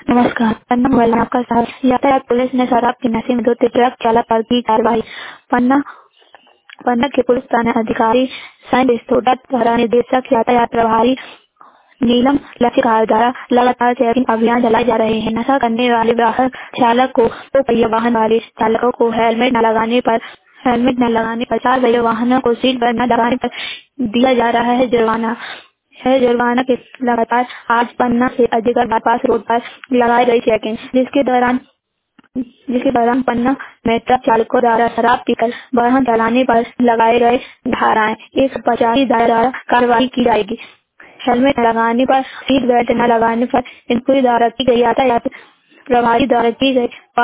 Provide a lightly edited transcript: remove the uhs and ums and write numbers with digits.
नमस्कार। पन्ना मोबाइल में आपका स्वागत। यातायात पुलिस ने शराब के नशे में 2 ट्रक चालक पर की कार्रवाई। पन्ना पन्ना के पुलिस थाना अधिकारी सैन डिस्टोटा द्वारा निदेशक यातायात प्रभारी नीलम लक्षिकार द्वारा लगातार चेकिंग अभियान चलाए जा रहे हैं। नशा करने वाले वाहन चालक को 2 पहिया वाहन वाले चालकों को हेलमेट न लगाने पर 4 पहिया वाहनों को सीट बेल्ट न लगाने पर दिया जा रहा है जुर्माना के लगातार आज पन्ना से अजगर बाईपास रोड पर लगाई गई चेकिंग, जिसके दौरान पन्ना में ट्रक चालकों द्वारा शराब पीकर वाहन चलाने पर लगाए गए धाराएं 150 द्वारा कार्रवाई की जाएगी। हेलमेट न लगाने पर, सीट बेल्ट न लगाने पर इंक्वायरी द्वारा की गई, यातायात प्रभारी द्वारा की गई